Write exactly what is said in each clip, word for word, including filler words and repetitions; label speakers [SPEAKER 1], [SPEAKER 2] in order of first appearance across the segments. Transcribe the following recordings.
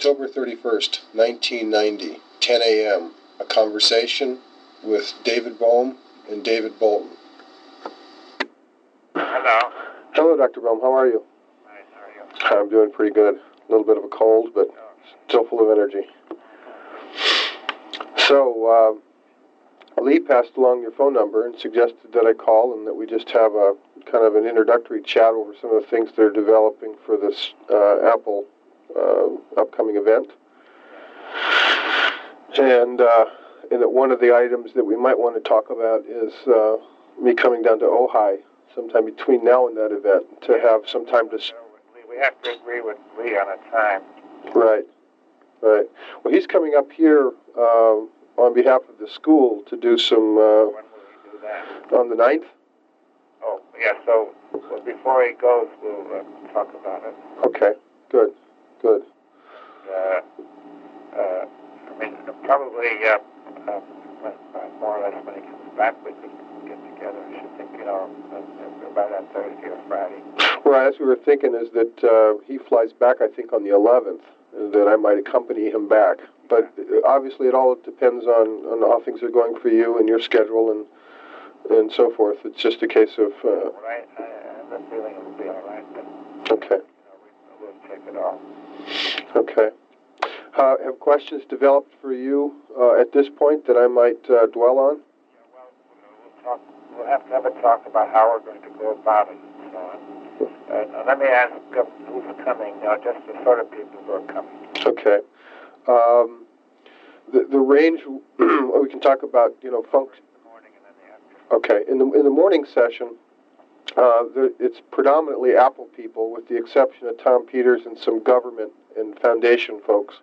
[SPEAKER 1] October thirty-first, nineteen ninety, ten a.m. A conversation with David Bohm and David Bolton.
[SPEAKER 2] Hello.
[SPEAKER 1] Hello, Doctor Bohm. How are you?
[SPEAKER 2] Nice. How are you?
[SPEAKER 1] I'm doing pretty good. A little bit of a cold, but still full of energy. So, uh, Lee passed along your phone number and suggested that I call and that we just have a kind of an introductory chat over some of the things they're developing for this uh, Apple uh, upcoming event. And, uh, and that one of the items that we might want to talk about is uh, me coming down to Ojai sometime between now and that event to have some time to...
[SPEAKER 2] We have to agree with Lee on a time.
[SPEAKER 1] Right, right. Well, he's coming up here uh, on behalf of the school to do some... Uh,
[SPEAKER 2] when will he do that?
[SPEAKER 1] On the ninth?
[SPEAKER 2] Oh, yeah, so well, before he goes, we'll uh, talk about it.
[SPEAKER 1] Okay, good, good.
[SPEAKER 2] Uh, uh, I mean, probably uh, uh, more or less when he comes back, we could get together. I should think, you know, about on Thursday or Friday.
[SPEAKER 1] Well, as we were thinking is that uh, he flies back, I think, on the eleventh, that I might accompany him back. But obviously it all depends on, on how things are going for you and your schedule and and so forth. It's just a case of... Uh,
[SPEAKER 2] well, I, I have a feeling it will be all right, but...
[SPEAKER 1] Okay.
[SPEAKER 2] You know, we, we'll take it all.
[SPEAKER 1] Okay. Uh, have questions developed for you uh, at this point that I might uh, dwell on?
[SPEAKER 2] Yeah, well, we'll talk. We'll have to have a talk about how we're going to go about it and so on. Uh, now let me ask uh, who's coming, uh, just the sort of people who are coming.
[SPEAKER 1] Okay. Um, the the range, we can talk about, you know, function.
[SPEAKER 2] The morning and then the afternoon.
[SPEAKER 1] Okay. In the, in the morning session, uh, there, it's predominantly Apple people with the exception of Tom Peters and some government and foundation folks.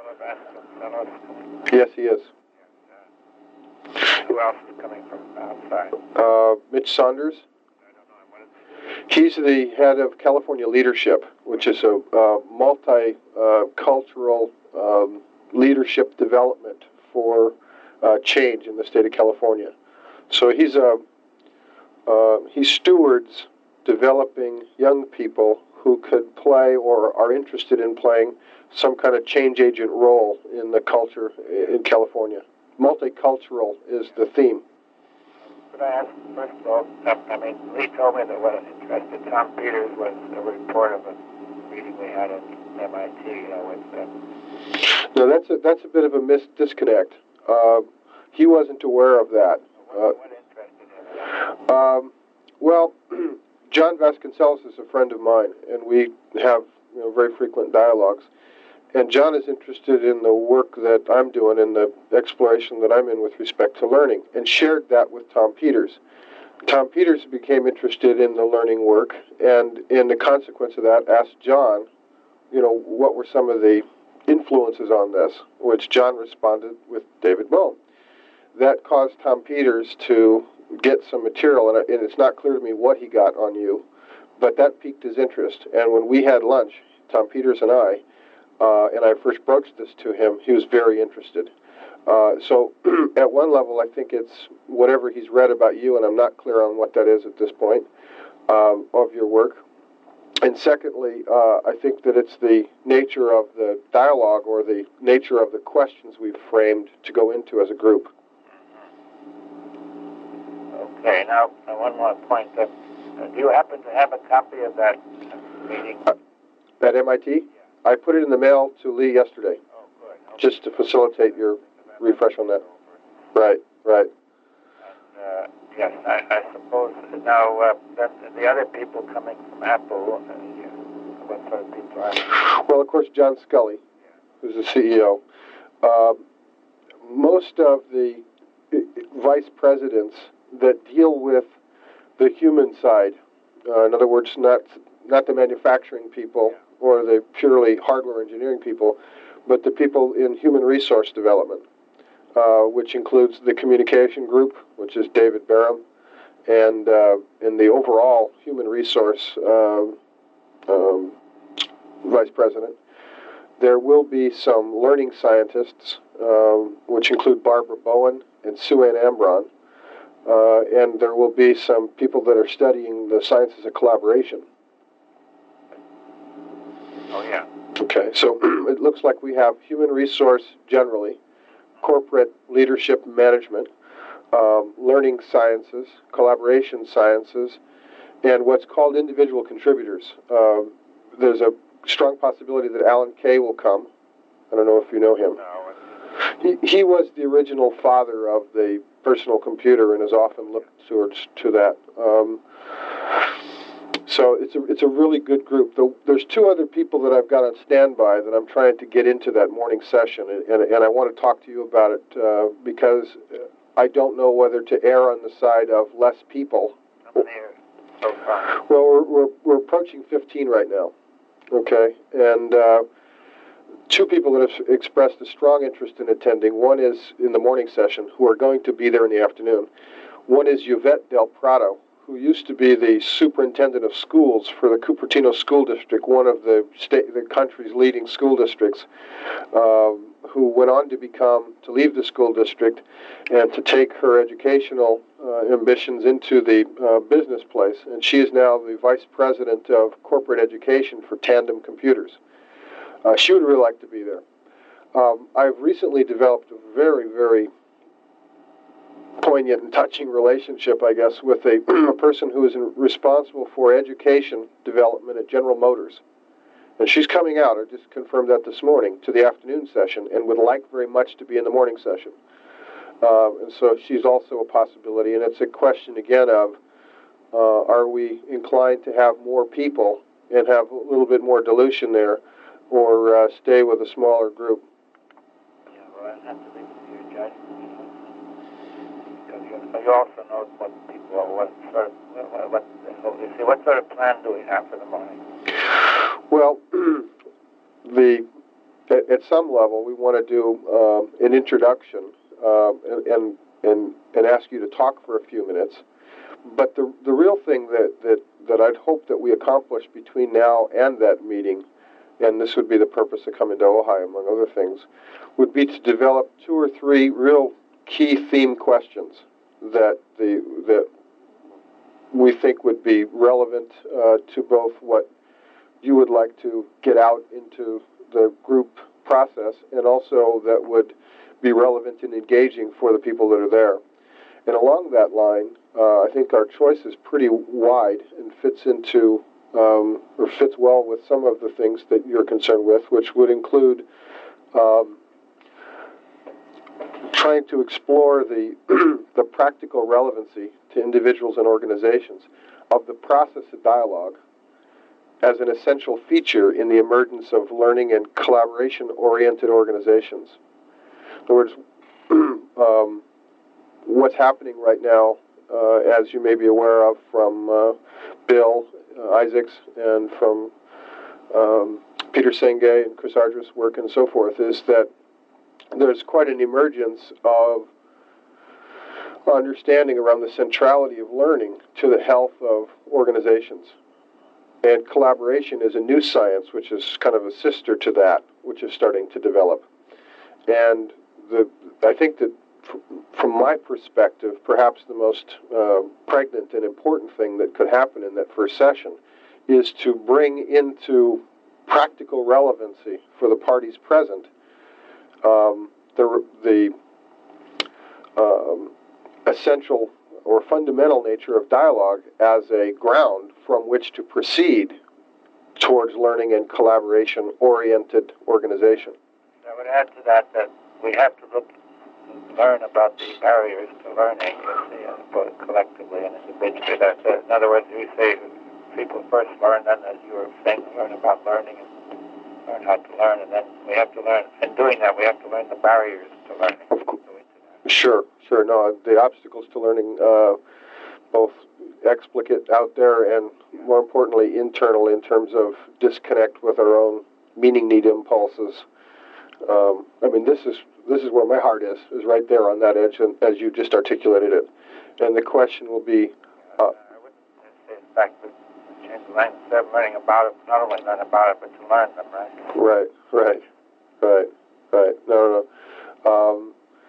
[SPEAKER 1] Yes, he is.
[SPEAKER 2] Uh, who else is coming from outside?
[SPEAKER 1] Uh, Mitch Saunders.
[SPEAKER 2] I don't know. What is he?
[SPEAKER 1] He's the head of California Leadership, which is a uh, multi-cultural uh, um, leadership development for uh, change in the state of California. So he's a uh, he stewards developing young people who could play or are interested in playing some kind of change agent role in the culture in California. Multicultural is the theme.
[SPEAKER 2] Could I ask, first of all, I mean, Lee told me that what interested Tom Peters was a report of a meeting we had at M I T, you know, with... Uh,
[SPEAKER 1] no, that's a, that's a bit of a mis- disconnect. Uh, he wasn't aware of that.
[SPEAKER 2] What, uh, what interested him?
[SPEAKER 1] Um, well, John Vasconcellos is a friend of mine, and we have, you know, very frequent dialogues. And John is interested in the work that I'm doing and the exploration that I'm in with respect to learning, and shared that with Tom Peters. Tom Peters became interested in the learning work, and in the consequence of that, asked John, you know, what were some of the influences on this, which John responded with David Bohm. That caused Tom Peters to get some material, and it's not clear to me what he got on you, but that piqued his interest. And when we had lunch, Tom Peters and I, Uh, and I first broached this to him, he was very interested. Uh, so at one level, I think it's whatever he's read about you, and I'm not clear on what that is at this point, um, of your work. And secondly, uh, I think that it's the nature of the dialogue or the nature of the questions we've framed to go into as a group.
[SPEAKER 2] Okay, now uh, one more point. Uh, do you happen to have a copy of that meeting?
[SPEAKER 1] Uh, at M I T? I put it in the mail to Lee yesterday,
[SPEAKER 2] oh, good. Okay.
[SPEAKER 1] just to facilitate your refresh on that. Right, right.
[SPEAKER 2] And, uh, yes, I, I suppose now uh, that the other people coming from Apple, uh, yeah, what sort of people are?
[SPEAKER 1] Well, of course, John Scully, who's the C E O. Uh, most of the vice presidents that deal with the human side, uh, in other words, not not the manufacturing people, yeah, or the purely hardware engineering people, but the people in human resource development, uh, which includes the communication group, which is David Barham, and uh, in the overall human resource uh, um, vice president. There will be some learning scientists, um, which include Barbara Bowen and Sue Ann Ambron, uh, and there will be some people that are studying the sciences of collaboration.
[SPEAKER 2] Oh, yeah.
[SPEAKER 1] Okay, so it looks like we have human resource generally, corporate leadership management, um, learning sciences, collaboration sciences, and what's called individual contributors. Um, there's a strong possibility that Alan Kay will come. I don't know if you know him.
[SPEAKER 2] No,
[SPEAKER 1] He, he was the original father of the personal computer and is often looked towards to that. Um, so it's a it's a really good group. The, there's two other people that I've got on standby that I'm trying to get into that morning session, and, and, and I want to talk to you about it uh, because I don't know whether to err on the side of less people.
[SPEAKER 2] how many are so far?
[SPEAKER 1] Well, we're we're, we're approaching fifteen right now. Okay, and uh, two people that have expressed a strong interest in attending. One is in the morning session, who are going to be there in the afternoon. One is Yvette Del Prado, who used to be the superintendent of schools for the Cupertino School District, one of the state, the country's leading school districts, um, who went on to become, to leave the school district and to take her educational uh, ambitions into the uh, business place. And she is now the vice president of corporate education for Tandem Computers. Uh, she would really like to be there. Um, I've recently developed a very, very poignant and touching relationship, I guess, with a, a person who is in, responsible for education development at General Motors. And she's coming out, I just confirmed that this morning, to the afternoon session and would like very much to be in the morning session. Uh, and so she's also a possibility. And it's a question, again, of uh, are we inclined to have more people and have a little bit more dilution there, or uh, stay with a smaller group?
[SPEAKER 2] Yeah, well, I'd have to leave it to your judgment, you know. Because you, you also know what people are, what sort of, what, what, you see, what sort of plan do we have for the morning?
[SPEAKER 1] Well, the at, at some level, we want to do um, an introduction um, and, and and and ask you to talk for a few minutes. But the the real thing that, that, that I'd hope that we accomplish between now and that meeting, and this would be the purpose of coming to Ojai, among other things, would be to develop two or three real key theme questions that the that we think would be relevant uh, to both what you would like to get out into the group process, and also that would be relevant and engaging for the people that are there. And along that line, uh, I think our choice is pretty wide and fits into um, or fits well with some of the things that you're concerned with, which would include um, trying to explore the the practical relevancy to individuals and organizations of the process of dialogue as an essential feature in the emergence of learning and collaboration-oriented organizations. In other words, um, what's happening right now, uh, as you may be aware of from uh, Bill uh, Isaacs and from um, Peter Senge and Chris Ardress' work and so forth, is that there's quite an emergence of understanding around the centrality of learning to the health of organizations. And collaboration is a new science, which is kind of a sister to that, which is starting to develop. And the I think that, from my perspective, perhaps the most uh, pregnant and important thing that could happen in that first session is to bring into practical relevancy for the parties present um, the the um, essential or fundamental nature of dialogue as a ground from which to proceed towards learning and collaboration-oriented organization.
[SPEAKER 2] I would add to that that we have to look, learn about the barriers to learning, you see, uh, both collectively and individually. That's it. In other words, we say people first learn, then, as you were saying, learn about learning and learn how to learn, and then we have to learn. In doing that, we have to learn the barriers to learning.
[SPEAKER 1] Of course. Sure, sure. No, the obstacles to learning, uh, both explicit out there and, more importantly, internal in terms of disconnect with our own meaning need impulses. Um, I mean, this is this is where my heart is, is right there on that edge, and as you just articulated it. And the question will be... Uh,
[SPEAKER 2] I wouldn't say, in fact, that change the language, instead of learning about it, not only learn about it, but to learn them, right?
[SPEAKER 1] Right, right, right, right. No, no, no. Um,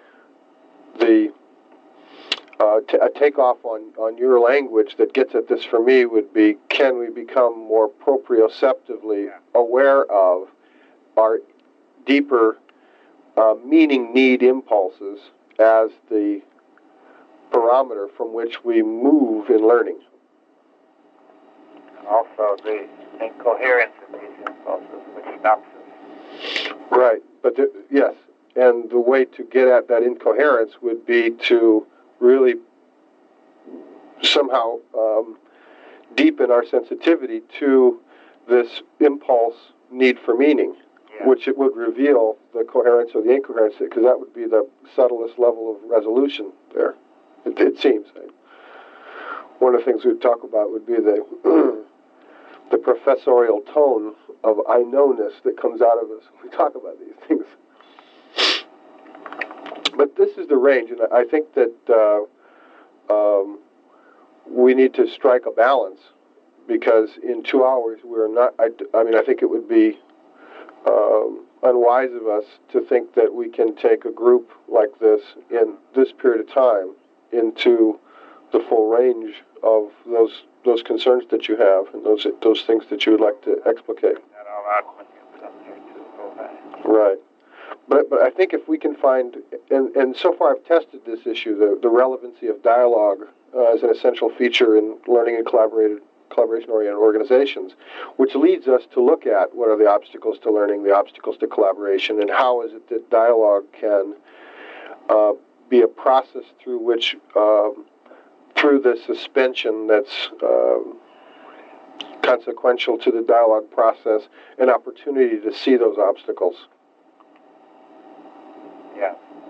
[SPEAKER 1] the uh, t- a takeoff on, on your language that gets at this for me would be, can we become more proprioceptively aware of our deeper uh, meaning need impulses as the parameter from which we move in learning.
[SPEAKER 2] And also the incoherence of these impulses, which stops us.
[SPEAKER 1] Right, but the, yes, and the way to get at that incoherence would be to really somehow um, deepen our sensitivity to this impulse need for meaning,
[SPEAKER 2] Yeah.
[SPEAKER 1] which it would reveal the coherence or the incoherence, because that would be the subtlest level of resolution there, it, it seems. One of the things we'd talk about would be the the professorial tone of I know-ness that comes out of us when we talk about these things. But this is the range, and I think that uh, um, we need to strike a balance, because in two hours we're not, I, I mean, I think it would be um, unwise of us to think that we can take a group like this in this period of time into the full range of those those concerns that you have and those those things that you would like to explicate.
[SPEAKER 2] Not all out when you come here to Ohio.
[SPEAKER 1] Right. But but I think if we can find, and, and so far I've tested this issue, the, the relevancy of dialogue uh, as an essential feature in learning and collaborated collaboration-oriented organizations, which leads us to look at what are the obstacles to learning, the obstacles to collaboration, and how is it that dialogue can uh, be a process through which, um, through the suspension that's um, consequential to the dialogue process, an opportunity to see those obstacles.
[SPEAKER 2] Yeah.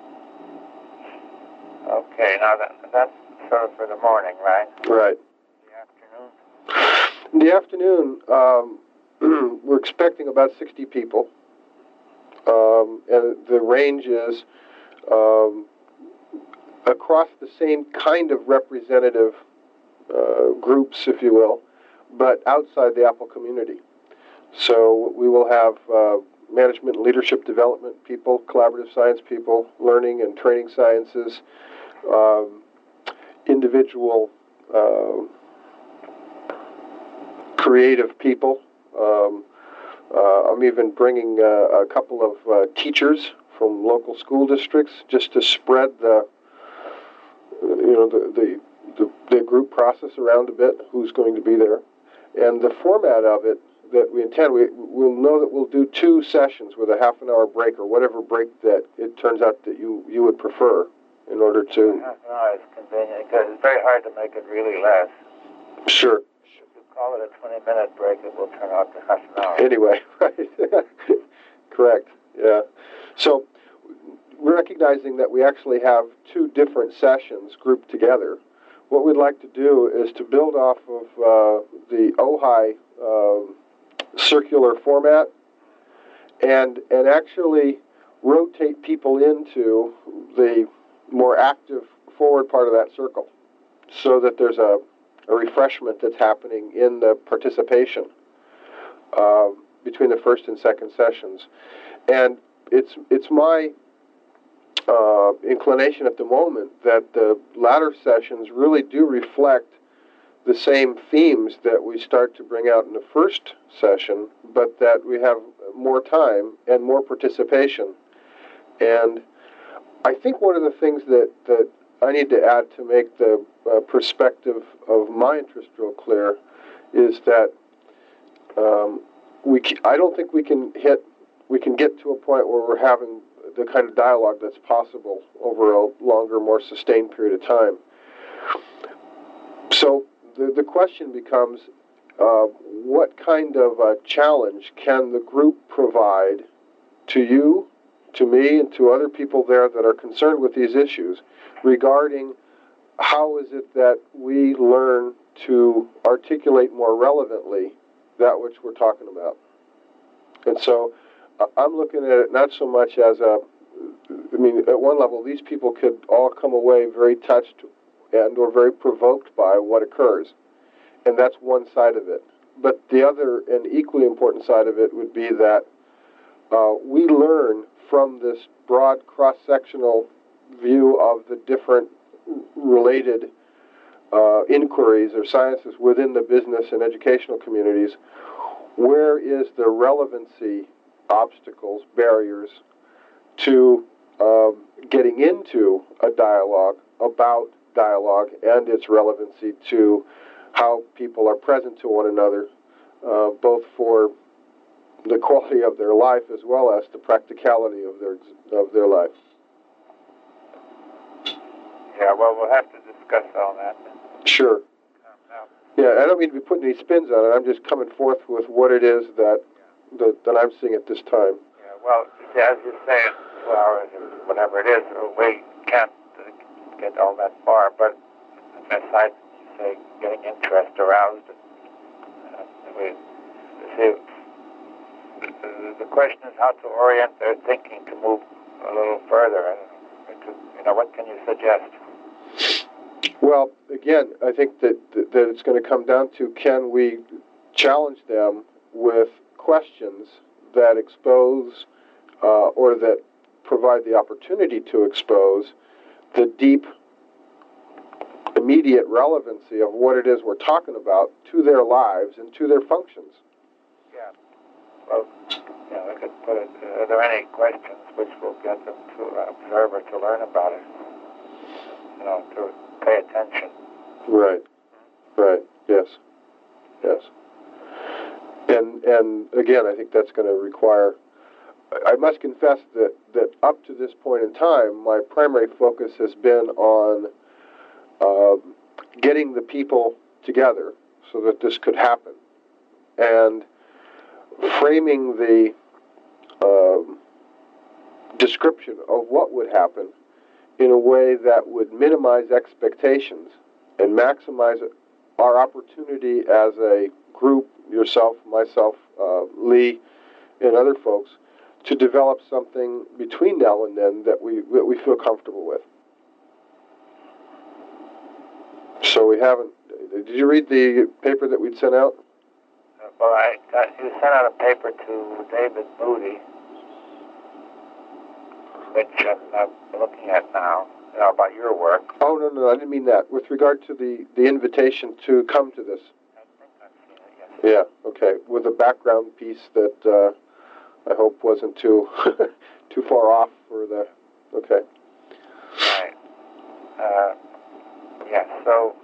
[SPEAKER 2] Okay, now that, that's sort of for the morning, right?
[SPEAKER 1] Right.
[SPEAKER 2] The afternoon?
[SPEAKER 1] In the afternoon, um, we're expecting about sixty people, um, and the range is um, across the same kind of representative uh, groups, if you will, but outside the Apple community. So we will have uh, management and leadership development people, collaborative science people, learning and training sciences, um, individual uh, creative people. Um, uh, I'm even bringing uh, a couple of uh, teachers from local school districts just to spread the, you know, the, the, the, the group process around a bit, who's going to be there. And the format of it that we intend, we, we'll know that we'll do two sessions with a half an hour break, or whatever break that it turns out that you, you would prefer in order to...
[SPEAKER 2] Half an hour is convenient, because it's very hard to make it really last.
[SPEAKER 1] Sure.
[SPEAKER 2] If you call it a twenty-minute break, it will turn out to half an hour.
[SPEAKER 1] Anyway, right. Correct, yeah. So, recognizing that we actually have two different sessions grouped together, what we'd like to do is to build off of uh, the Ojai uh, circular format and and actually rotate people into the more active forward part of that circle, so that there's a, a refreshment that's happening in the participation uh, between the first and second sessions. And it's it's my uh, inclination at the moment that the latter sessions really do reflect the same themes that we start to bring out in the first session, but that we have more time and more participation. And I think one of the things that, that I need to add to make the uh, perspective of my interest real clear is that um, we I don't think we can hit we can get to a point where we're having the kind of dialogue that's possible over a longer, more sustained period of time. So the, the question becomes, uh, what kind of a challenge can the group provide to you, to me, and to other people there that are concerned with these issues regarding how is it that we learn to articulate more relevantly that which we're talking about? And so uh, I'm looking at it not so much as a, I mean, at one level, these people could all come away very touched and or very provoked by what occurs. And that's one side of it. But the other and equally important side of it would be that uh, we learn from this broad cross-sectional view of the different related uh, inquiries or sciences within the business and educational communities. Where is the relevancy obstacles, barriers to um, getting into a dialogue about dialogue and its relevancy to how people are present to one another, uh, both for the quality of their life as well as the practicality of their of their life.
[SPEAKER 2] Yeah, well, we'll have to discuss all that.
[SPEAKER 1] Sure. Yeah, I don't mean to be putting any spins on it. I'm just coming forth with what it is that that, that I'm seeing at this time.
[SPEAKER 2] Yeah, well, as you say, two hours or whatever it is, we can't uh, get all that far. But aside from, you say, getting interest aroused, uh, we see. The, the question is how to orient their thinking to move a little further. And to, you know, what can you suggest?
[SPEAKER 1] Well, again, I think that, that, that it's going to come down to, can we challenge them with questions that expose uh, or that provide the opportunity to expose the deep, immediate relevancy of what it is we're talking about to their lives and to their functions.
[SPEAKER 2] Yeah. Well, yeah, I could put it, uh, are there any questions which will get them to observe or to learn about it? You know, to pay attention.
[SPEAKER 1] Right. Right. Yes. Yes. And and again, I think that's going to require. I must confess that, that up to this point in time, my primary focus has been on uh, getting the people together so that this could happen, and framing the um, description of what would happen in a way that would minimize expectations and maximize our opportunity as a group, yourself, myself, uh, Lee, and other folks, to develop something between now and then that we that we feel comfortable with. So we haven't. Did you read the paper that we'd sent out?
[SPEAKER 2] Uh, well, I got, you sent out a paper to David Moody, which I'm, I'm looking at now, you know, about your work.
[SPEAKER 1] Oh, no, no, I didn't mean that. With regard to the, the invitation to come to this.
[SPEAKER 2] I think I've seen it, yes.
[SPEAKER 1] Yeah, okay. With a background piece that uh, I hope wasn't too too far off for the... Okay.
[SPEAKER 2] Right. Uh, yeah, so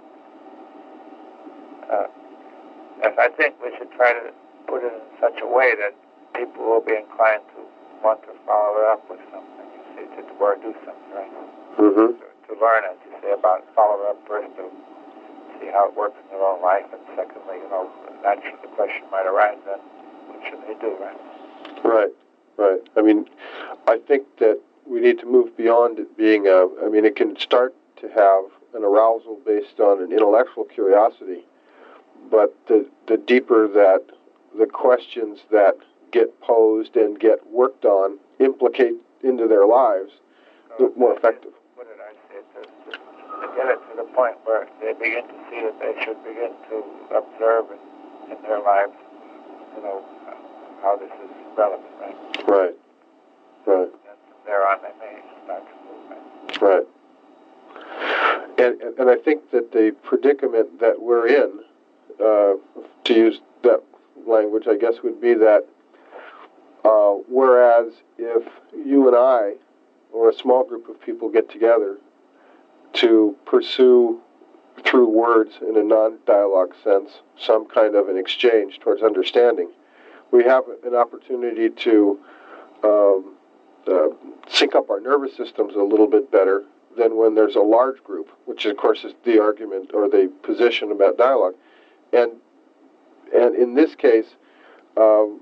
[SPEAKER 2] uh, I think we should try to put it in such a way that people will be inclined to want to follow it up with something, you see, to, to or do something, right?
[SPEAKER 1] Mm-hmm.
[SPEAKER 2] To, to learn, as you say, about follow it up first to see how it works in their own life, and secondly, you know, naturally the question might arise then, what should they do, right?
[SPEAKER 1] Right, right. I mean, I think that we need to move beyond it being a, I mean, it can start to have an arousal based on an intellectual curiosity, but the, the deeper that the questions that get posed and get worked on implicate into their lives,
[SPEAKER 2] So
[SPEAKER 1] the more effective.
[SPEAKER 2] What did I say? To, to, to get it to the point where they begin to see that they should begin to observe in, in their lives, you know, how this is relevant, right?
[SPEAKER 1] Right, right.
[SPEAKER 2] And from there on, they may start to move, right?
[SPEAKER 1] Right. And, and, and I think that the predicament that we're in, uh, to use that language, I guess, would be that uh, whereas if you and I or a small group of people get together to pursue through words in a non-dialogue sense some kind of an exchange towards understanding, we have an opportunity to um, uh, sync up our nervous systems a little bit better than when there's a large group, which of course is the argument or the position about dialogue. And and in this case, um,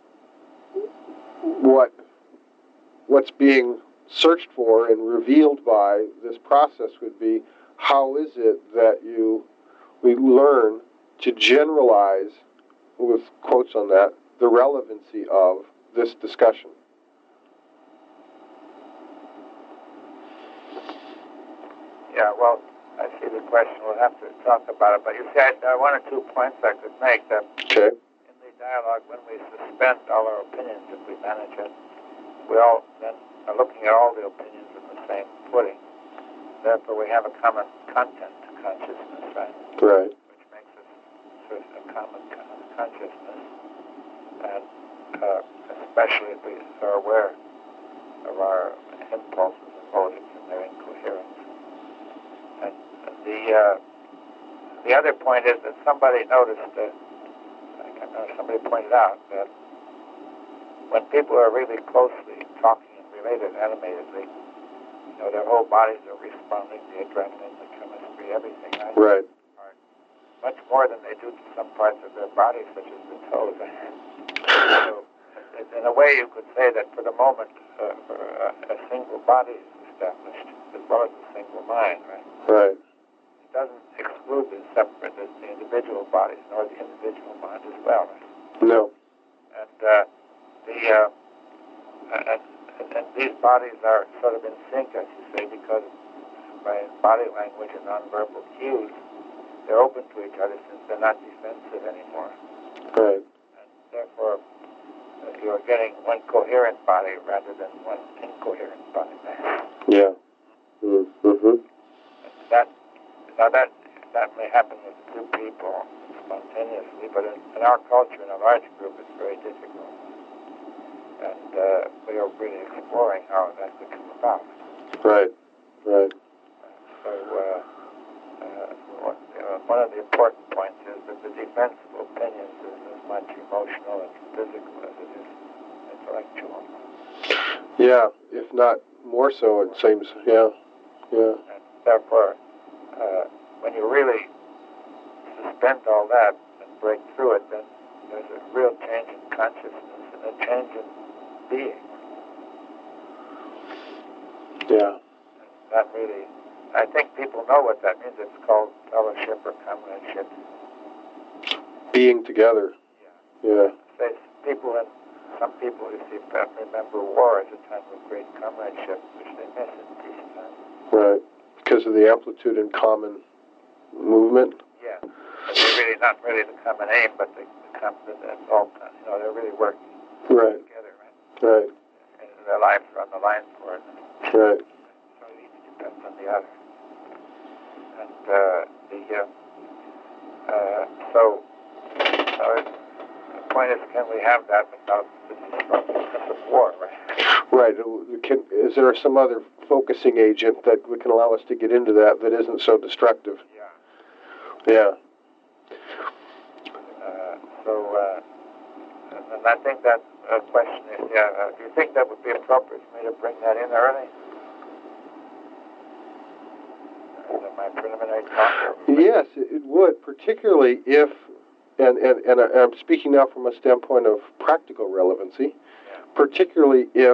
[SPEAKER 1] what what's being searched for and revealed by this process would be, how is it that you we learn to generalize, with quotes on that, the relevancy of this discussion.
[SPEAKER 2] Yeah, well, I see the question. We'll have to talk about it. But you see, I, uh, one or two points I could make that
[SPEAKER 1] Okay.
[SPEAKER 2] in the dialogue, when we suspend all our opinions, if we manage it, we all then are looking at all the opinions in the same footing. Therefore, we have a common content to consciousness, right?
[SPEAKER 1] Right.
[SPEAKER 2] Which makes us sort of a common con- consciousness. And uh, especially if we are aware of our impulses and motives and their incoherence. And the uh, the other point is that somebody noticed, uh, I can't remember, somebody pointed out that when people are really closely talking and related animatedly, you know, their whole bodies are responding, the adrenaline, the chemistry, everything, right?
[SPEAKER 1] Right.
[SPEAKER 2] Are much more than they do to some parts of their body, such as the toes. So, in a way, you could say that for the moment, uh, uh, a single body is established, as well as a single mind, right?
[SPEAKER 1] Right.
[SPEAKER 2] It doesn't exclude the separate, the individual bodies, nor the individual mind as well, right?
[SPEAKER 1] No.
[SPEAKER 2] And uh, the uh, and, and these bodies are sort of in sync, as you say, because by body language and nonverbal cues, they're open to each other since they're not defensive anymore.
[SPEAKER 1] Right.
[SPEAKER 2] And therefore, uh, you're getting one coherent body rather than one incoherent body.
[SPEAKER 1] Yeah. Mm-hmm.
[SPEAKER 2] That now that that may happen with a few people spontaneously, but in, in our culture, in a large group, it's very difficult. And uh, we are really exploring how that could come about.
[SPEAKER 1] Right. Right.
[SPEAKER 2] So uh, uh, one, you know, one of the important points is that the defense of opinions is as much emotional and physical as it is intellectual.
[SPEAKER 1] Yeah, if not more so, it seems. Yeah. Yeah.
[SPEAKER 2] And therefore, uh, when you really suspend all that and break through it, then there's a real change in consciousness and a change in being.
[SPEAKER 1] Yeah.
[SPEAKER 2] And that really, I think people know what that means. It's called fellowship or comradeship.
[SPEAKER 1] Being together.
[SPEAKER 2] Yeah.
[SPEAKER 1] Yeah.
[SPEAKER 2] Say people, and some people, you see, remember war as a time of great comradeship, which they miss in peacetime.
[SPEAKER 1] Right. Because of the amplitude and common movement.
[SPEAKER 2] Yeah. They're really not really the common aim, but the, the common, that's all, you know, they're really working
[SPEAKER 1] Right.
[SPEAKER 2] together, right?
[SPEAKER 1] Right.
[SPEAKER 2] And their lives are on the line for it.
[SPEAKER 1] Right.
[SPEAKER 2] So each depends on the other. And uh, the uh, uh, so uh, the point is, can we have that without the destructiveness of war, right?
[SPEAKER 1] Right. Can, is there some other focusing agent that we can allow us to get into that that isn't so destructive?
[SPEAKER 2] Yeah.
[SPEAKER 1] Yeah.
[SPEAKER 2] Uh, so, uh, and, and I think that uh, question is, yeah, uh, do you think that would be appropriate for me to bring that in early? Uh, my preliminary talk?
[SPEAKER 1] Yes, it would, particularly if, and, and, and I'm speaking now from a standpoint of practical relevancy,
[SPEAKER 2] Yeah.
[SPEAKER 1] particularly if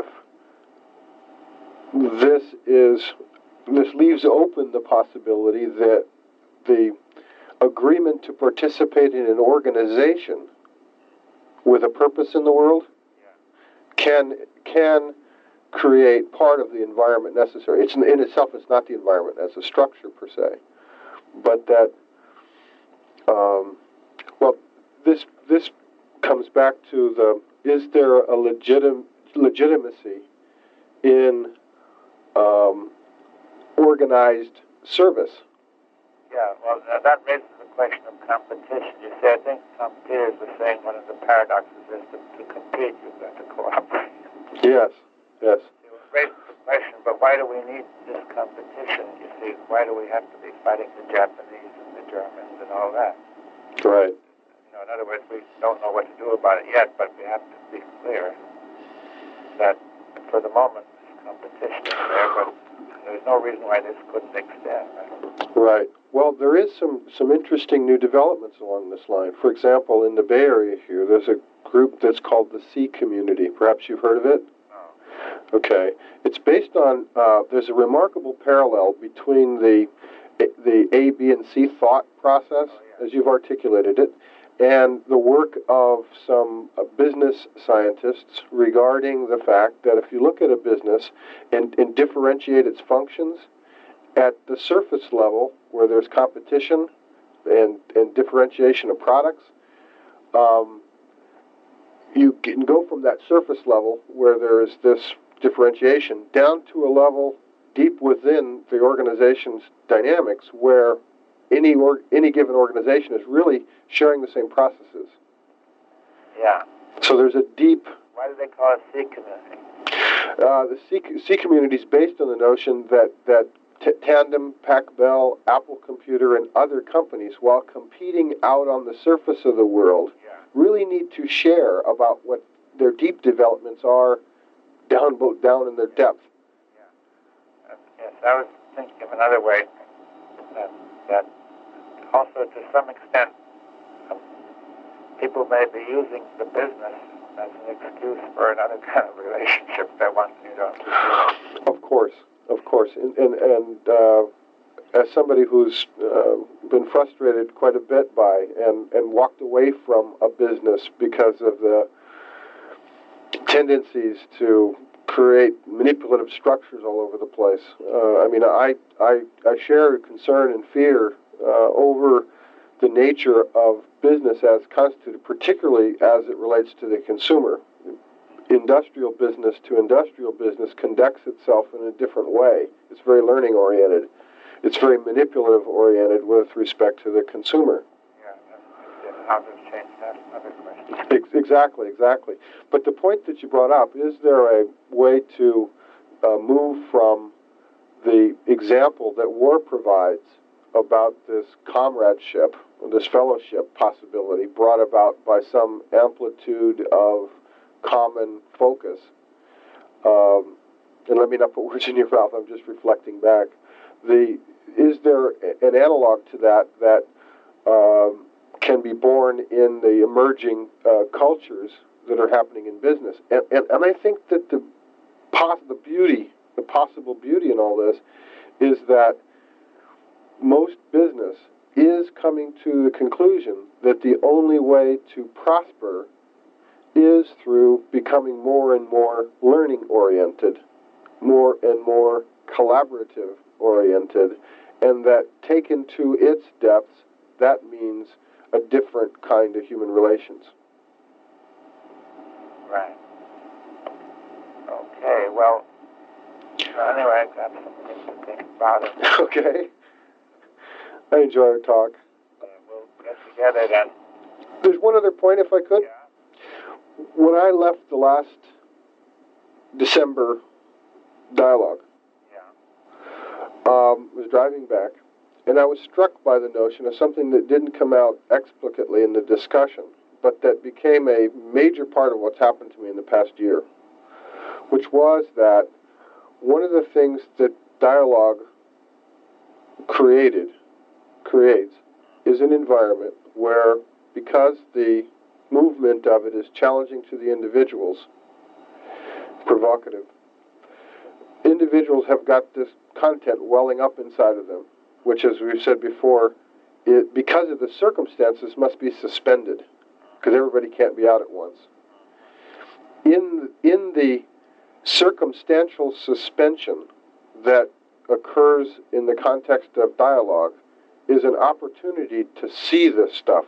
[SPEAKER 1] this is, this leaves open the possibility that the agreement to participate in an organization with a purpose in the world
[SPEAKER 2] Yeah.
[SPEAKER 1] can can create part of the environment necessary. It's in itself, it's not the environment as a structure per se, but that um, well, this this comes back to the: is there a legitim legitimacy in um, organized service?
[SPEAKER 2] Yeah, well, uh, that raises the question of competition. You see, I think Tom Peters was saying one of the paradoxes is to, to compete, you've got to cooperate.
[SPEAKER 1] Yes, yes.
[SPEAKER 2] It raises the question, but why do we need this competition? You see, why do we have to be fighting the Japanese and the Germans and all that?
[SPEAKER 1] Right.
[SPEAKER 2] You know, in other words, we don't know what to do about it yet, but we have to be clear that for the moment, this competition is there, but there's no reason why this couldn't extend, right?
[SPEAKER 1] Right. Well, there is some, some interesting new developments along this line. For example, in the Bay Area here, there's a group that's called the Sea Community. Perhaps you've heard of it?
[SPEAKER 2] No.
[SPEAKER 1] Okay. It's based on, uh, there's a remarkable parallel between the the A, B, and C thought process,
[SPEAKER 2] Oh, yeah.
[SPEAKER 1] as you've articulated it, and the work of some uh, business scientists regarding the fact that if you look at a business and, and differentiate its functions, at the surface level, where there's competition and, and differentiation of products, um, you can go from that surface level where there is this differentiation down to a level deep within the organization's dynamics where any or, any given organization is really sharing the same processes.
[SPEAKER 2] Yeah.
[SPEAKER 1] So there's a deep
[SPEAKER 2] Why do they call it C community?
[SPEAKER 1] Uh, the C, C community is based on the notion that, that T- Tandem, Pac-Bell, Apple Computer, and other companies, while competing out on the surface of the world,
[SPEAKER 2] Yeah.
[SPEAKER 1] really need to share about what their deep developments are down, down in their depth.
[SPEAKER 2] Yeah. Uh, yes, I was thinking of another way that, that also to some extent um, people may be using the business as an excuse for another kind of relationship that one you don't pursue.
[SPEAKER 1] Of course, of course. And, and, and uh, as somebody who's uh, been frustrated quite a bit by and, and walked away from a business because of the tendencies to create manipulative structures all over the place. Uh, I mean, I, I, I share concern and fear uh, over the nature of business as constituted, particularly as it relates to the consumer. Industrial business to industrial business conducts itself in a different way. It's very learning oriented. It's very manipulative oriented with respect to the consumer.
[SPEAKER 2] Yeah, how to change that another question.
[SPEAKER 1] Exactly, exactly. But the point that you brought up, is there a way to uh, move from the example that war provides about this comradeship, this fellowship possibility brought about by some amplitude of common focus? Um, and let me not put words in your mouth, I'm just reflecting back. The, is there an analog to that that um, can be born in the emerging uh, cultures that are happening in business? And, and, and I think that the, pos- the beauty, the possible beauty in all this is that most business is coming to the conclusion that the only way to prosper is through becoming more and more learning oriented, more and more collaborative oriented, and that taken to its depths, that means a different kind of human relations.
[SPEAKER 2] Right. Okay, well, anyway, I got something to think about it.
[SPEAKER 1] Okay. I enjoy our talk.
[SPEAKER 2] Uh, we'll get together then.
[SPEAKER 1] There's one other point, if I could.
[SPEAKER 2] Yeah.
[SPEAKER 1] When I left the last December dialogue,
[SPEAKER 2] Yeah.
[SPEAKER 1] um, was driving back, and I was struck by the notion of something that didn't come out explicitly in the discussion, but that became a major part of what's happened to me in the past year, which was that one of the things that dialogue created, creates, is an environment where, because the movement of it is challenging to the individuals, provocative, individuals have got this content welling up inside of them, which, as we've said before, it, because of the circumstances, must be suspended, because everybody can't be out at once. In, in the circumstantial suspension that occurs in the context of dialogue is an opportunity to see this stuff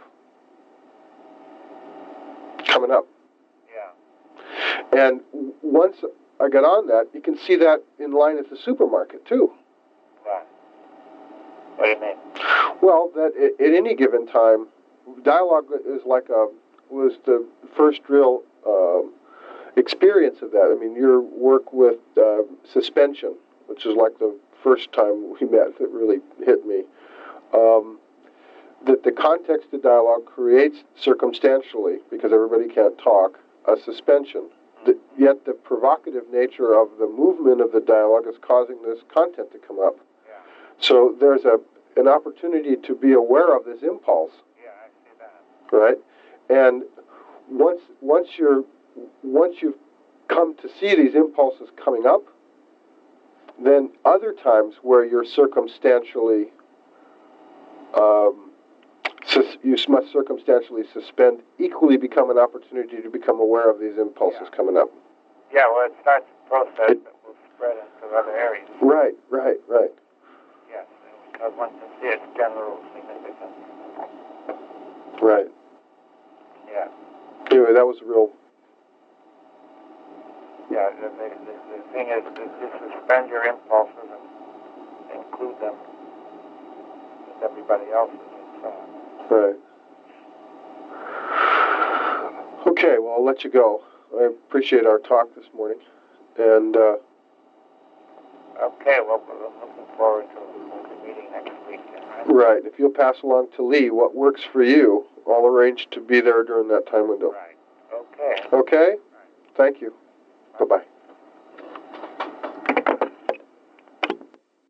[SPEAKER 1] coming up.
[SPEAKER 2] Yeah.
[SPEAKER 1] And once I got on that, you can see that in line at the supermarket too.
[SPEAKER 2] Right. What do you mean?
[SPEAKER 1] Well, that at, at any given time, dialogue is like a was the first real um, experience of that. I mean, your work with uh, suspension, which is like the first time we met, that really hit me. Um, that the context of dialogue creates circumstantially, because everybody can't talk, a suspension. The, yet the provocative nature of the movement of the dialogue is causing this content to come up.
[SPEAKER 2] Yeah.
[SPEAKER 1] So there's a an opportunity to be aware of this impulse.
[SPEAKER 2] Yeah, I see that.
[SPEAKER 1] Right? And once once you're once you've come to see these impulses coming up, then other times where you're circumstantially um, sus- you must circumstantially suspend, equally become an opportunity to become aware of these impulses
[SPEAKER 2] Yeah.
[SPEAKER 1] coming up.
[SPEAKER 2] Yeah, well, it starts a process
[SPEAKER 1] It,
[SPEAKER 2] that will spread into other areas.
[SPEAKER 1] right, right, right.
[SPEAKER 2] Yes, because one can see its general significance.
[SPEAKER 1] Right.
[SPEAKER 2] Yeah.
[SPEAKER 1] Anyway, that was a real.
[SPEAKER 2] Yeah, the, the, the, the thing is to, to suspend your impulses and include them with everybody else's and so on.
[SPEAKER 1] Right. Okay, well, I'll let you go. I appreciate our talk this morning. And, uh,
[SPEAKER 2] Okay, well, I'm looking forward to the meeting next week. Right?
[SPEAKER 1] right, if you'll pass along to Lee what works for you, I'll arrange to be there during that time window.
[SPEAKER 2] Right. Okay.
[SPEAKER 1] Okay?
[SPEAKER 2] Right.
[SPEAKER 1] Thank you. Bye-bye.